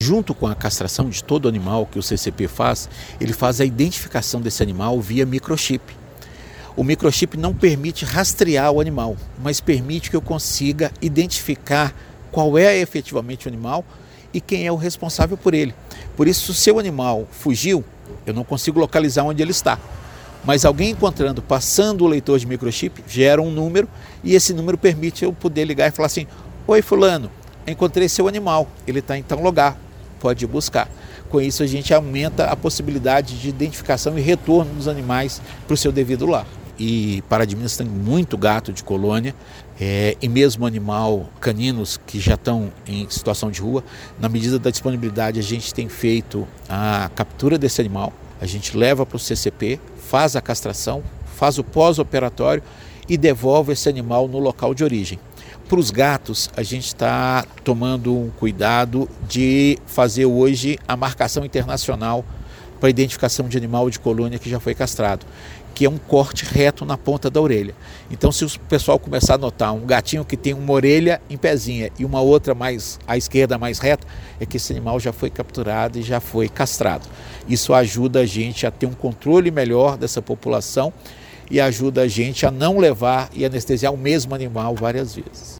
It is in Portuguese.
Junto com a castração de todo animal que o CCP faz, ele faz a identificação desse animal via microchip. O microchip não permite rastrear o animal, mas permite que eu consiga identificar qual é efetivamente o animal e quem é o responsável por ele. Por isso, se o seu animal fugiu, eu não consigo localizar onde ele está. Mas alguém encontrando, passando o leitor de microchip, gera um número e esse número permite eu poder ligar e falar assim: oi fulano, encontrei seu animal, ele está em tal lugar, pode ir buscar. Com isso a gente aumenta a possibilidade de identificação e retorno dos animais para o seu devido lar. E Pará de Minas tem muito gato de colônia e mesmo animal caninos que já estão em situação de rua. Na medida da disponibilidade a gente tem feito a captura desse animal, a gente leva para o CCP, faz a castração, faz o pós-operatório e devolve esse animal no local de origem. Para os gatos, a gente está tomando um cuidado de fazer hoje a marcação internacional para a identificação de animal de colônia que já foi castrado, que é um corte reto na ponta da orelha. Então, se o pessoal começar a notar um gatinho que tem uma orelha em pezinha e uma outra mais à esquerda mais reta, é que esse animal já foi capturado e já foi castrado. Isso ajuda a gente a ter um controle melhor dessa população e ajuda a gente a não levar e anestesiar o mesmo animal várias vezes.